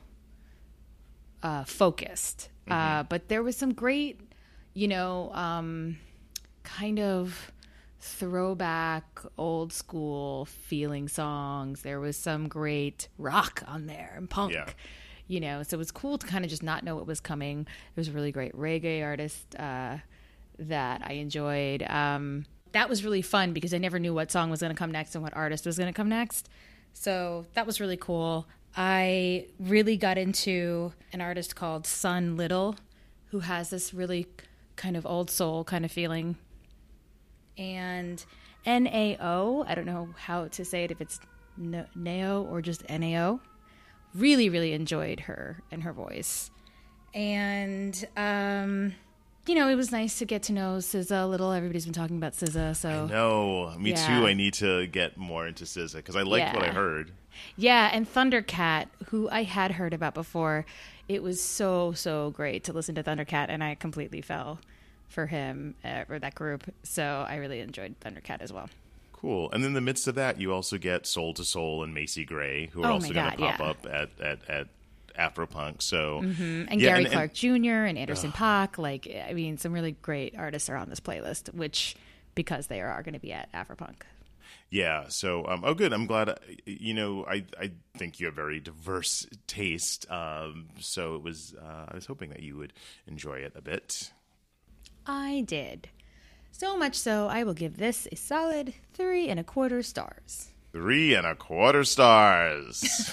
uh, focused. Mm-hmm. Uh, but there was some great, you know, um, kind of throwback old school feeling songs. There was some great rock on there and punk,
yeah.
you know, so it was cool to kind of just not know what was coming. There was a really great reggae artist uh, that I enjoyed. Um, that was really fun because I never knew what song was going to come next and what artist was going to come next. So that was really cool. I really got into an artist called Sun Little, who has this really kind of old soul kind of feeling. And N A O, I don't know how to say it, if it's N A O or just N A O. Really, really enjoyed her and her voice. And, um, you know, it was nice to get to know S Z A a little. Everybody's been talking about S Z A, so.
No, me
yeah.
too. I need to get more into S Z A because I liked
yeah.
what I heard.
Yeah, and Thundercat, who I had heard about before. It was so, so great to listen to Thundercat, and I completely fell for him uh, or that group. So I really enjoyed Thundercat as well.
Cool. And in the midst of that, you also get Soul to Soul and Macy Gray, who are
Oh
also
my
going to
God,
pop
yeah.
up at, at, at Afropunk. So,
Mm-hmm. And
yeah,
Gary
and-
Clark
and-
Junior and Anderson Paak. Like, I mean, some really great artists are on this playlist, which because they are going to be at Afropunk.
Yeah. So, um, oh, good. I'm glad. uh, You know, I I think you have very diverse taste. Um, so it was. Uh, I was hoping that you would enjoy it a bit.
I did. So much so, I will give this a solid three and a quarter stars.
Three and a quarter stars.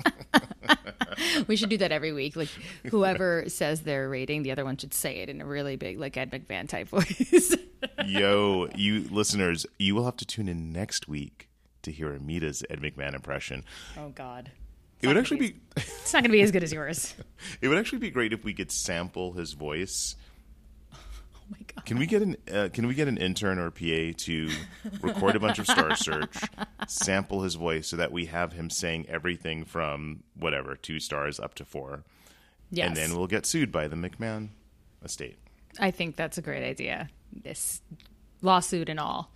We should do that every week. Like, whoever says their rating, the other one should say it in a really big, like, Ed McMahon type voice.
Yo, you listeners, you will have to tune in next week to hear Amita's Ed McMahon impression.
Oh, God.
It would actually be.
It's not going to be as good as yours.
It would actually be great if we could sample his voice.
Oh, my God.
Can we get an uh, Can we get an intern or P A to record a bunch of Star Search, sample his voice, so that we have him saying everything from whatever two stars up to four,
Yes.
and then we'll get sued by the McMahon estate.
I think that's a great idea. This lawsuit and all.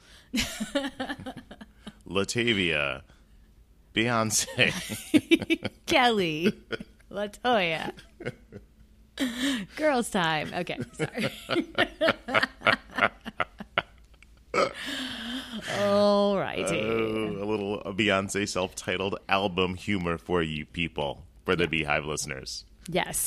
Latavia, Beyonce,
Kelly, Latoya. Girls' time. Okay, sorry. All righty.
Oh, a little Beyonce self-titled album humor for you people, for the Beehive listeners.
Yes.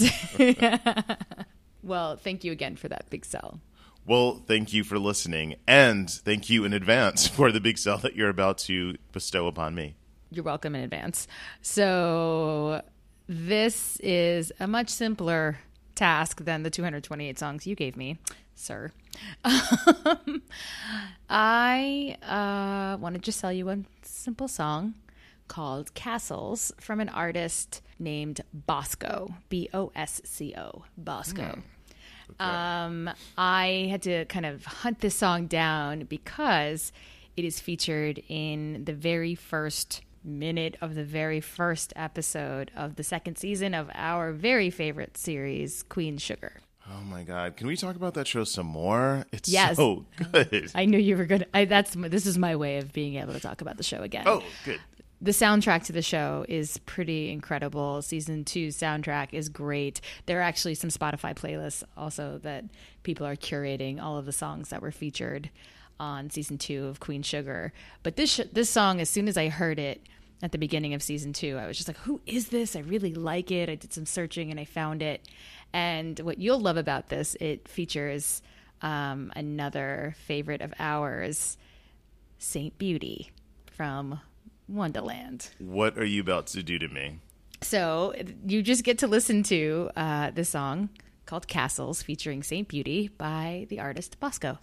Well, thank you again for that big sell.
Well, thank you for listening, and thank you in advance for the big sell that you're about to bestow upon me.
You're welcome in advance. So this is a much simpler task than the two hundred twenty-eight songs you gave me, sir. Um, I uh, want to just tell you one simple song called Castles from an artist named Bosco, B O S C O, Bosco. Um, I had to kind of hunt this song down because it is featured in the very first minute of the very first episode of the second season of our very favorite series, Queen Sugar.
Oh my God! Can we talk about that show some more? It's
Yes.
so good.
I knew you were good. I, that's this is my way of being able to talk about the show again.
Oh, good.
The soundtrack to the show is pretty incredible. Season two soundtrack is great. There are actually some Spotify playlists also that people are curating all of the songs that were featured on season two of Queen Sugar. But this sh- this song, as soon as I heard it at the beginning of season two, I was just like, who is this? I really like it. I did some searching and I found it. And what you'll love about this, it features um, another favorite of ours, Saint Beauty from Wonderland.
What are you about to do to me?
So you just get to listen to uh, this song called Castles featuring Saint Beauty by the artist Bosco.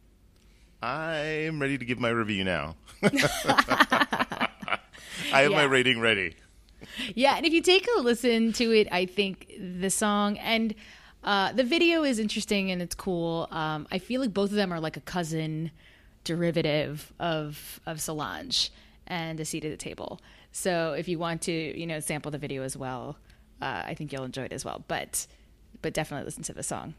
I'm ready to give my review now. I have my
Yeah.
rating ready.
Yeah, and if you take a listen to it, I think the song and uh, the video is interesting and it's cool. Um, I feel like both of them are like a cousin derivative of of Solange and A Seat at the Table. So if you want to, you know, sample the video as well, uh, I think you'll enjoy it as well. But but definitely listen to the song.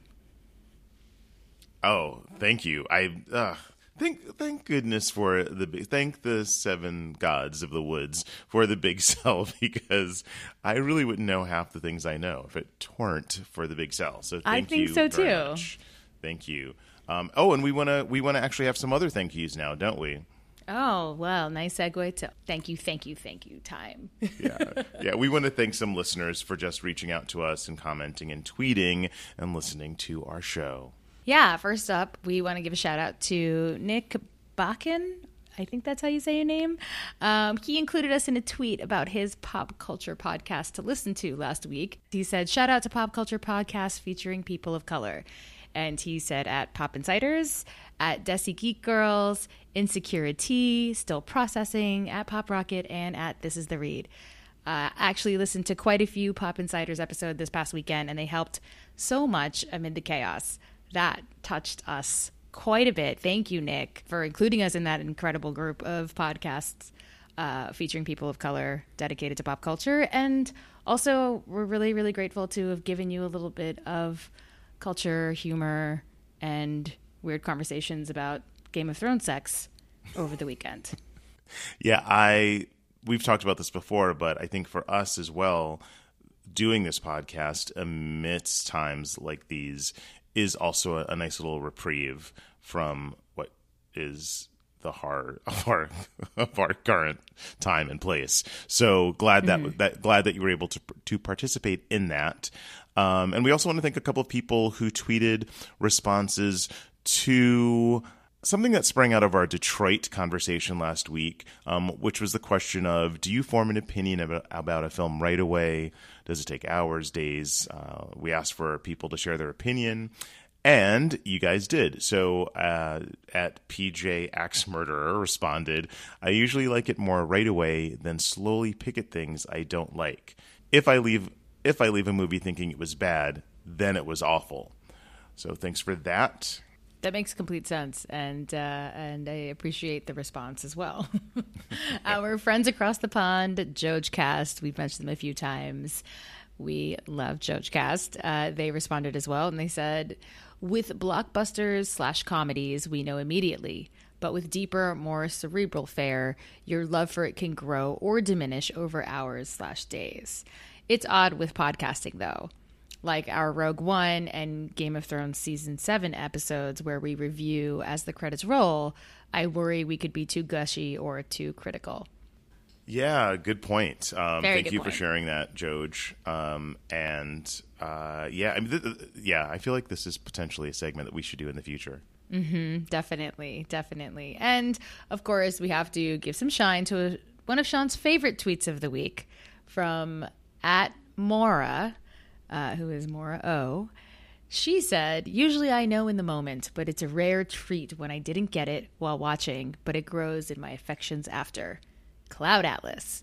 Oh, thank you. I uh, thank thank goodness for the big, thank the seven gods of the woods for the big sell, because I really wouldn't know half the things I know if it weren't for the big sell. So
I
thank
think
you
so,
very
too.
much. Thank you. Um, oh, and we want to we want to actually have some other thank yous now, don't we?
Oh, well, nice segue to thank you, thank you, thank you time.
Yeah, yeah. We want to thank some listeners for just reaching out to us and commenting and tweeting and listening to our show.
Yeah, first up, we want to give a shout out to Nick Bakken. I think that's how you say your name. Um, he included us in a tweet about his pop culture podcast to listen to last week. He said, shout out to Pop Culture Podcast featuring people of color. And he said at Pop Insiders, at Desi Geek Girls, Insecurity, Still Processing, at Pop Rocket, and at This Is the Read. Uh, actually listened to quite a few Pop Insiders episodes this past weekend, and they helped so much amid the chaos. That touched us quite a bit. Thank you, Nick, for including us in that incredible group of podcasts uh, featuring people of color dedicated to pop culture. And also, we're really, really grateful to have given you a little bit of culture, humor, and weird conversations about Game of Thrones sex over the weekend.
Yeah, I we've talked about this before, but I think for us as well, doing this podcast amidst times like these is also a, a nice little reprieve from what is the heart of our of our current time and place. So glad that mm-hmm. that glad that you were able to to participate in that. Um, and we also want to thank a couple of people who tweeted responses to something that sprang out of our Detroit conversation last week, um, which was the question of, do you form an opinion about, about a film right away? Does it take hours, days? Uh, we asked for people to share their opinion, and you guys did. So uh, at P J Axe Murderer responded, I usually like it more right away than slowly pick at things I don't like. If I leave, if I leave a movie thinking it was bad, then it was awful. So thanks for that.
That makes complete sense, and uh, and I appreciate the response as well. Our friends across the pond, JoJcast, we've mentioned them a few times. We love JoJcast. Uh, they responded as well, and they said, with blockbusters slash comedies, we know immediately. But with deeper, more cerebral fare, your love for it can grow or diminish over hours slash days. It's odd with podcasting, though. Like our Rogue One and Game of Thrones Season seven episodes where we review as the credits roll, I worry we could be too gushy or too critical.
Yeah, good point. Um,
Very
thank
good
you
point.
for sharing that, Joj. Um, and uh, yeah, I mean, th- th- yeah, I feel like this is potentially a segment that we should do in the future.
Mm-hmm, definitely, definitely. And of course, we have to give some shine to a, one of Sean's favorite tweets of the week from at Mora. Uh, who is Mora O. She said, usually I know in the moment, but it's a rare treat when I didn't get it while watching, but it grows in my affections after. Cloud Atlas.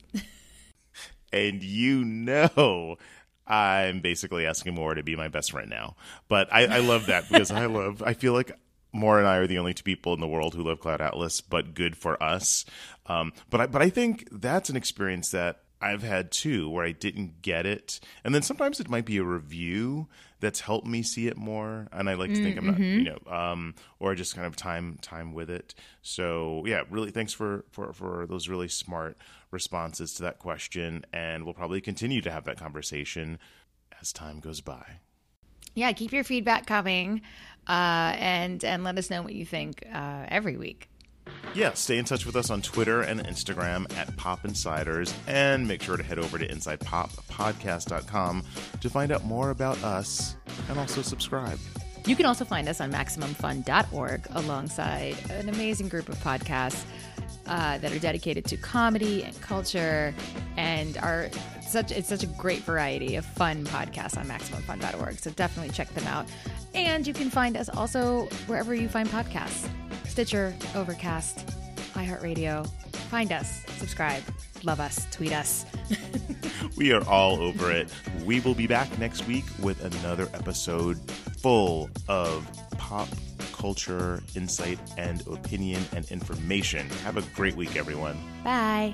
And you know I'm basically asking Maura to be my best friend now. But I, I love that because I love, I feel like Maura and I are the only two people in the world who love Cloud Atlas, but good for us. Um, but I, but I think that's an experience that I've had too, where I didn't get it. And then sometimes it might be a review that's helped me see it more. And I like to think mm-hmm. I'm not, you know, um, or just kind of time, time with it. So yeah, really thanks for, for, for those really smart responses to that question. And we'll probably continue to have that conversation as time goes by.
Yeah. Keep your feedback coming, uh, and, and let us know what you think, uh, every week.
Yeah, stay in touch with us on Twitter and Instagram at Pop Insiders, and make sure to head over to inside pop podcast dot com to find out more about us and also subscribe.
You can also find us on maximum fun dot org alongside an amazing group of podcasts uh, that are dedicated to comedy and culture, and are such it's such a great variety of fun podcasts on maximum fun dot org. So definitely check them out. And you can find us also wherever you find podcasts. Stitcher, Overcast, iHeartRadio. Find us, subscribe, love us, tweet us.
We are all over it. We will be back next week with another episode full of pop culture, insight, and opinion and information. Have a great week, everyone.
Bye.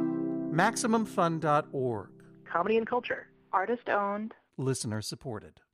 maximum fun dot org.
Comedy and culture.
Artist owned.
Listener supported.